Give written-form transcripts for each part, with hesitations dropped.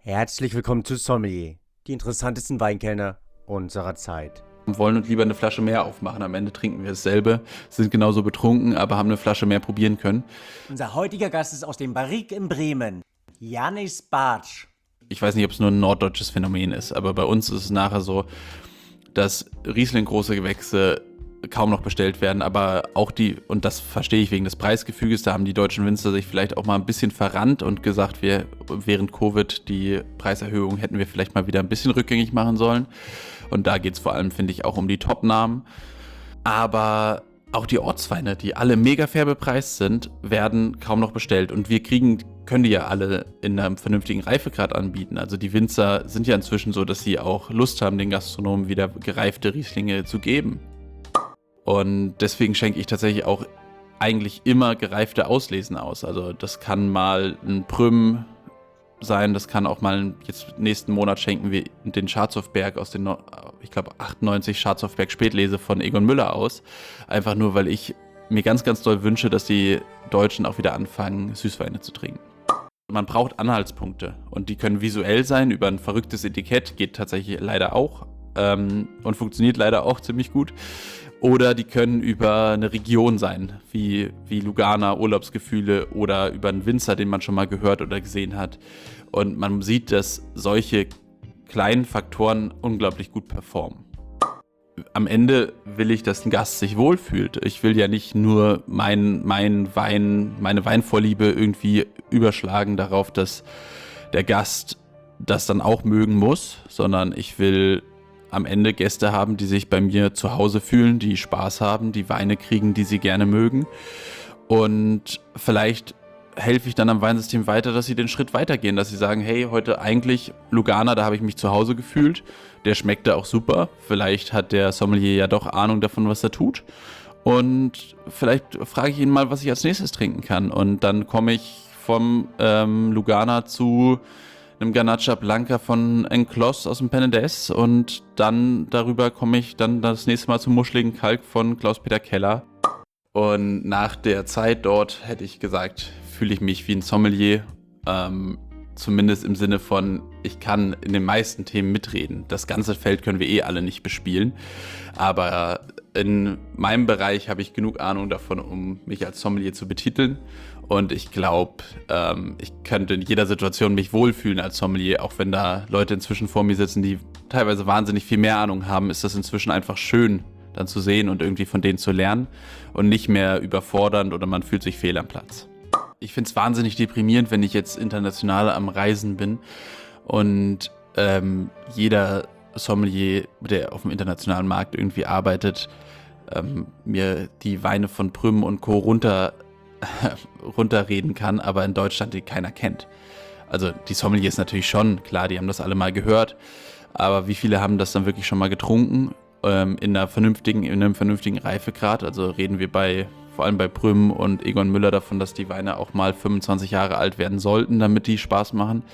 Herzlich willkommen zu Sommelier, die interessantesten Weinkellner unserer Zeit. Wir wollen uns lieber eine Flasche mehr aufmachen. Am Ende trinken wir dasselbe, sind genauso betrunken, aber haben eine Flasche mehr probieren können. Unser heutiger Gast ist aus dem Barrique in Bremen, Janis Bartsch. Ich weiß nicht, ob es nur ein norddeutsches Phänomen ist, aber bei uns ist es nachher so, dass Riesling große Gewächse kaum noch bestellt werden, aber auch die, und das verstehe ich wegen des Preisgefüges, da haben die deutschen Winzer sich vielleicht auch mal ein bisschen verrannt und gesagt, wir während Covid die Preiserhöhung hätten wir vielleicht mal wieder ein bisschen rückgängig machen sollen. Und da geht es vor allem, finde ich, auch um die Top-Namen. Aber auch die Ortsweine, die alle mega fair bepreist sind, werden kaum noch bestellt. Und können die ja alle in einem vernünftigen Reifegrad anbieten. Also die Winzer sind ja inzwischen so, dass sie auch Lust haben, den Gastronomen wieder gereifte Rieslinge zu geben. Und deswegen schenke ich tatsächlich auch eigentlich immer gereifte Auslesen aus. Also das kann mal ein Prüm sein, das kann auch mal, jetzt nächsten Monat schenken wir den Schatzhofberg aus den, ich glaube 98 Schatzhofberg Spätlese von Egon Müller aus. Einfach nur, weil ich mir ganz, ganz doll wünsche, dass die Deutschen auch wieder anfangen, Süßweine zu trinken. Man braucht Anhaltspunkte und die können visuell sein, über ein verrücktes Etikett, geht tatsächlich leider auch und funktioniert leider auch ziemlich gut. Oder die können über eine Region sein, wie Lugana, Urlaubsgefühle oder über einen Winzer, den man schon mal gehört oder gesehen hat. Und man sieht, dass solche kleinen Faktoren unglaublich gut performen. Am Ende will ich, dass ein Gast sich wohlfühlt. Ich will ja nicht nur meine Weinvorliebe irgendwie überschlagen darauf, dass der Gast das dann auch mögen muss, sondern ich will am Ende Gäste haben, die sich bei mir zu Hause fühlen, die Spaß haben, die Weine kriegen, die sie gerne mögen. Und vielleicht helfe ich dann am Weinsystem weiter, dass sie den Schritt weitergehen, dass sie sagen, hey, heute eigentlich Lugana, da habe ich mich zu Hause gefühlt, der schmeckte auch super. Vielleicht hat der Sommelier ja doch Ahnung davon, was er tut. Und vielleicht frage ich ihn mal, was ich als nächstes trinken kann. Und dann komme ich vom Lugana zu einem Garnacha Blanca von Enclos aus dem Penedès und dann darüber komme ich dann das nächste Mal zum muscheligen Kalk von Klaus-Peter Keller. Und nach der Zeit dort, hätte ich gesagt, fühle ich mich wie ein Sommelier, zumindest im Sinne von, ich kann in den meisten Themen mitreden. Das ganze Feld können wir alle nicht bespielen, aber in meinem Bereich habe ich genug Ahnung davon, um mich als Sommelier zu betiteln. Und ich glaube, ich könnte in jeder Situation mich wohlfühlen als Sommelier, auch wenn da Leute inzwischen vor mir sitzen, die teilweise wahnsinnig viel mehr Ahnung haben, ist das inzwischen einfach schön, dann zu sehen und irgendwie von denen zu lernen und nicht mehr überfordernd oder man fühlt sich fehl am Platz. Ich finde es wahnsinnig deprimierend, wenn ich jetzt international am Reisen bin und jeder Sommelier, der auf dem internationalen Markt irgendwie arbeitet, mir die Weine von Prüm und Co. runterreden kann, aber in Deutschland die keiner kennt. Also die Sommeliers natürlich schon, klar, die haben das alle mal gehört, aber wie viele haben das dann wirklich schon mal getrunken in einem vernünftigen Reifegrad? Also reden wir vor allem bei Prüm und Egon Müller davon, dass die Weine auch mal 25 Jahre alt werden sollten, damit die Spaß machen.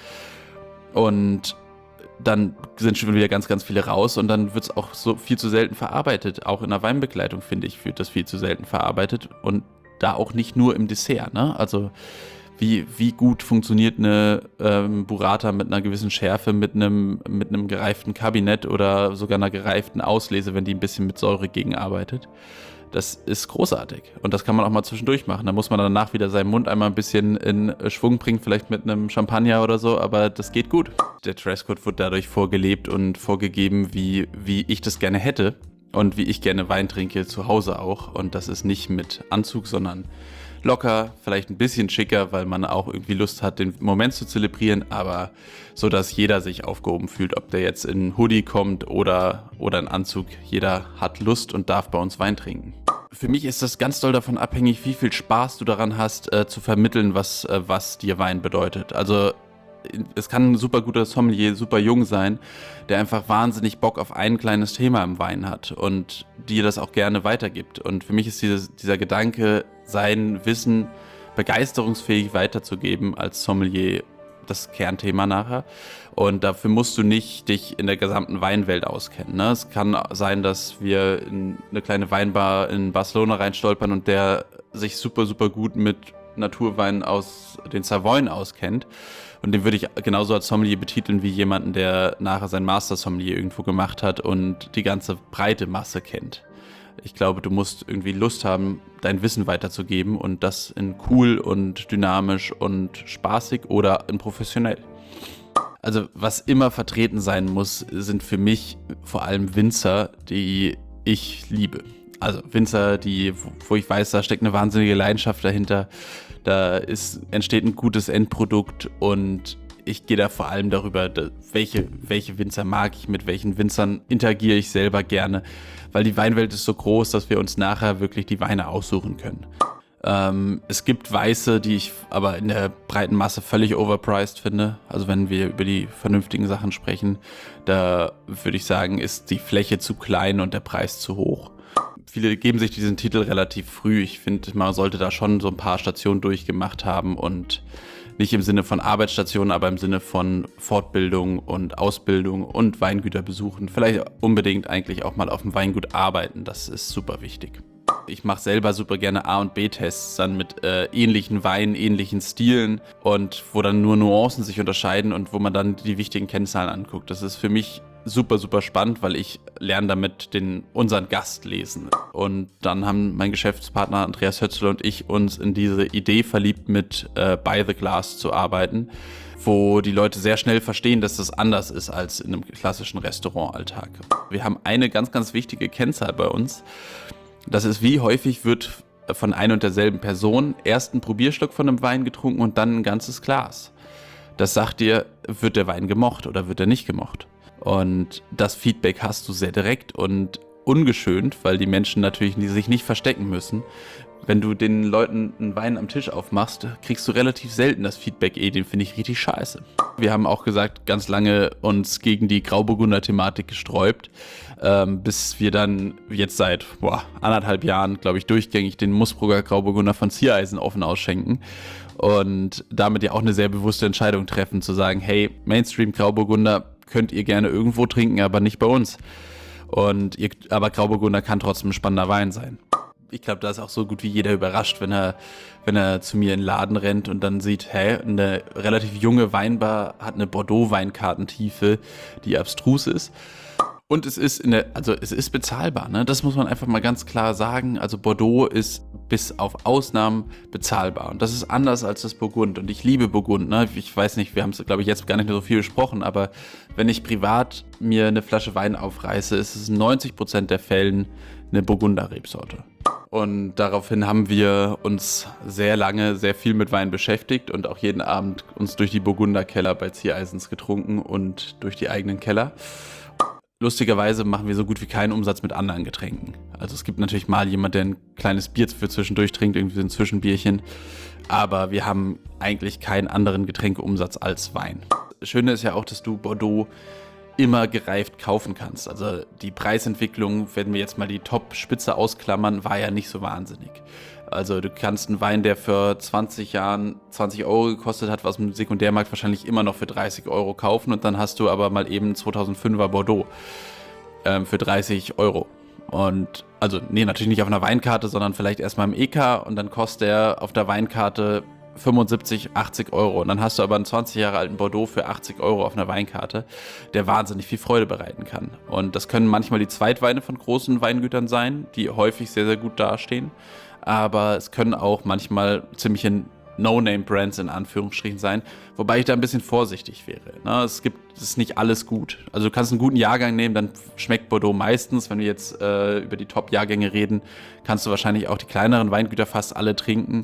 Und dann sind schon wieder ganz, ganz viele raus und dann wird es auch so viel zu selten verarbeitet. Auch in der Weinbegleitung, finde ich, wird das viel zu selten verarbeitet und da auch nicht nur im Dessert, ne? Also wie gut funktioniert eine Burrata mit einer gewissen Schärfe, mit einem gereiften Kabinett oder sogar einer gereiften Auslese, wenn die ein bisschen mit Säure gegenarbeitet. Das ist großartig und das kann man auch mal zwischendurch machen. Da muss man danach wieder seinen Mund einmal ein bisschen in Schwung bringen, vielleicht mit einem Champagner oder so, aber das geht gut. Der Dresscode wird dadurch vorgelebt und vorgegeben, wie ich das gerne hätte. Und wie ich gerne Wein trinke, zu Hause auch. Und das ist nicht mit Anzug, sondern locker, vielleicht ein bisschen schicker, weil man auch irgendwie Lust hat, den Moment zu zelebrieren, aber so, dass jeder sich aufgehoben fühlt, ob der jetzt in Hoodie kommt oder in Anzug. Jeder hat Lust und darf bei uns Wein trinken. Für mich ist das ganz doll davon abhängig, wie viel Spaß du daran hast, zu vermitteln, was dir Wein bedeutet. Also es kann ein super guter Sommelier, super jung sein, der einfach wahnsinnig Bock auf ein kleines Thema im Wein hat und dir das auch gerne weitergibt. Und für mich ist dieser Gedanke, sein Wissen begeisterungsfähig weiterzugeben als Sommelier das Kernthema nachher. Und dafür musst du nicht dich in der gesamten Weinwelt auskennen, ne? Es kann sein, dass wir in eine kleine Weinbar in Barcelona reinstolpern und der sich super, super gut mit Naturwein aus den Savoyen auskennt. Und den würde ich genauso als Sommelier betiteln wie jemanden, der nachher sein Master-Sommelier irgendwo gemacht hat und die ganze breite Masse kennt. Ich glaube, du musst irgendwie Lust haben, dein Wissen weiterzugeben und das in cool und dynamisch und spaßig oder in professionell. Also was immer vertreten sein muss, sind für mich vor allem Winzer, die ich liebe. Also Winzer, wo ich weiß, da steckt eine wahnsinnige Leidenschaft dahinter. Entsteht ein gutes Endprodukt und ich gehe da vor allem darüber, welche Winzer mag ich, mit welchen Winzern interagiere ich selber gerne, weil die Weinwelt ist so groß, dass wir uns nachher wirklich die Weine aussuchen können. Es gibt Weiße, die ich aber in der breiten Masse völlig overpriced finde. Also wenn wir über die vernünftigen Sachen sprechen, da würde ich sagen, ist die Fläche zu klein und der Preis zu hoch. Viele geben sich diesen Titel relativ früh. Ich finde, man sollte da schon so ein paar Stationen durchgemacht haben und nicht im Sinne von Arbeitsstationen, aber im Sinne von Fortbildung und Ausbildung und Weingüter besuchen. Vielleicht unbedingt eigentlich auch mal auf dem Weingut arbeiten. Das ist super wichtig. Ich mache selber super gerne A- und B-Tests dann mit ähnlichen Weinen, ähnlichen Stilen und wo dann nur Nuancen sich unterscheiden und wo man dann die wichtigen Kennzahlen anguckt. Das ist für mich super, super spannend, weil ich lerne damit unseren Gast lesen. Und dann haben mein Geschäftspartner Andreas Hötzl und ich uns in diese Idee verliebt, mit By the Glass zu arbeiten, wo die Leute sehr schnell verstehen, dass das anders ist als in einem klassischen Restaurantalltag. Wir haben eine ganz, ganz wichtige Kennzahl bei uns. Das ist, wie häufig wird von einer und derselben Person erst ein Probierschluck von einem Wein getrunken und dann ein ganzes Glas. Das sagt dir, wird der Wein gemocht oder wird er nicht gemocht? Und das Feedback hast du sehr direkt und ungeschönt, weil die Menschen natürlich sich nicht verstecken müssen. Wenn du den Leuten einen Wein am Tisch aufmachst, kriegst du relativ selten das Feedback, den finde ich richtig scheiße. Wir haben auch gesagt, ganz lange uns gegen die Grauburgunder-Thematik gesträubt, bis wir dann jetzt seit 1,5 Jahren, glaube ich, durchgängig den Musbrugger Grauburgunder von Ziereisen offen ausschenken. Und damit ja auch eine sehr bewusste Entscheidung treffen, zu sagen, hey, Mainstream Grauburgunder könnt ihr gerne irgendwo trinken, aber nicht bei uns. Aber Grauburgunder kann trotzdem ein spannender Wein sein. Ich glaube, da ist auch so gut wie jeder überrascht, wenn er zu mir in den Laden rennt und dann sieht, eine relativ junge Weinbar hat eine Bordeaux-Weinkartentiefe, die abstrus ist. Und es ist bezahlbar, ne? Das muss man einfach mal ganz klar sagen. Also Bordeaux ist bis auf Ausnahmen bezahlbar. Und das ist anders als das Burgund. Und ich liebe Burgund, ne? Ich weiß nicht, wir haben es, glaube ich, jetzt gar nicht mehr so viel besprochen, aber wenn ich privat mir eine Flasche Wein aufreiße, ist es in 90% der Fällen eine Burgunder-Rebsorte. Und daraufhin haben wir uns sehr lange sehr viel mit Wein beschäftigt und auch jeden Abend uns durch die Burgunderkeller bei Ziereisens getrunken und durch die eigenen Keller. Lustigerweise machen wir so gut wie keinen Umsatz mit anderen Getränken. Also es gibt natürlich mal jemand, der ein kleines Bier für zwischendurch trinkt, irgendwie so ein Zwischenbierchen. Aber wir haben eigentlich keinen anderen Getränkeumsatz als Wein. Das Schöne ist ja auch, dass du Bordeaux immer gereift kaufen kannst. Also die Preisentwicklung, wenn wir jetzt mal die Top-Spitze ausklammern, war ja nicht so wahnsinnig. Also du kannst einen Wein, der für 20 Jahren 20 Euro gekostet hat, was im Sekundärmarkt wahrscheinlich immer noch für 30 Euro kaufen und dann hast du aber mal eben 2005er Bordeaux für 30 Euro. Und also, natürlich nicht auf einer Weinkarte, sondern vielleicht erstmal im EK und dann kostet der auf der Weinkarte 75, 80 Euro. Und dann hast du aber einen 20 Jahre alten Bordeaux für 80 Euro auf einer Weinkarte, der wahnsinnig viel Freude bereiten kann. Und das können manchmal die Zweitweine von großen Weingütern sein, die häufig sehr, sehr gut dastehen. Aber es können auch manchmal ziemliche No-Name-Brands in Anführungsstrichen sein, wobei ich da ein bisschen vorsichtig wäre. Es ist nicht alles gut. Also du kannst einen guten Jahrgang nehmen, dann schmeckt Bordeaux meistens. Wenn wir jetzt über die Top-Jahrgänge reden, kannst du wahrscheinlich auch die kleineren Weingüter fast alle trinken.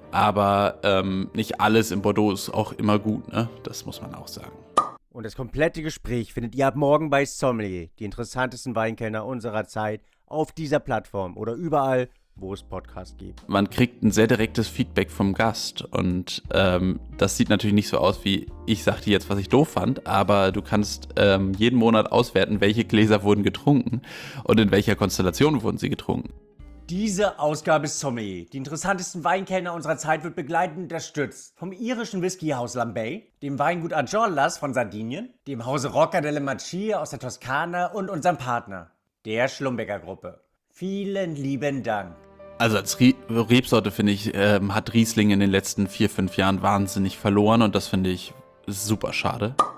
Aber nicht alles in Bordeaux ist auch immer gut, ne? Das muss man auch sagen. Und das komplette Gespräch findet ihr ab morgen bei Sommelier, die interessantesten Weinkenner unserer Zeit, auf dieser Plattform oder überall, wo es Podcasts gibt. Man kriegt ein sehr direktes Feedback vom Gast und das sieht natürlich nicht so aus, wie ich sagte jetzt, was ich doof fand, aber du kannst jeden Monat auswerten, welche Gläser wurden getrunken und in welcher Konstellation wurden sie getrunken. Diese Ausgabe ist Sommelier. Die interessantesten Weinkellner unserer Zeit wird begleitend unterstützt vom irischen Whiskyhaus Lambay, dem Weingut Ajorlas von Sardinien, dem Hause Rocca delle Macie aus der Toskana und unserem Partner, der Schlumberger Gruppe. Vielen lieben Dank. Also als Rebsorte, finde ich, hat Riesling in den letzten 4, 5 Jahren wahnsinnig verloren und das finde ich super schade.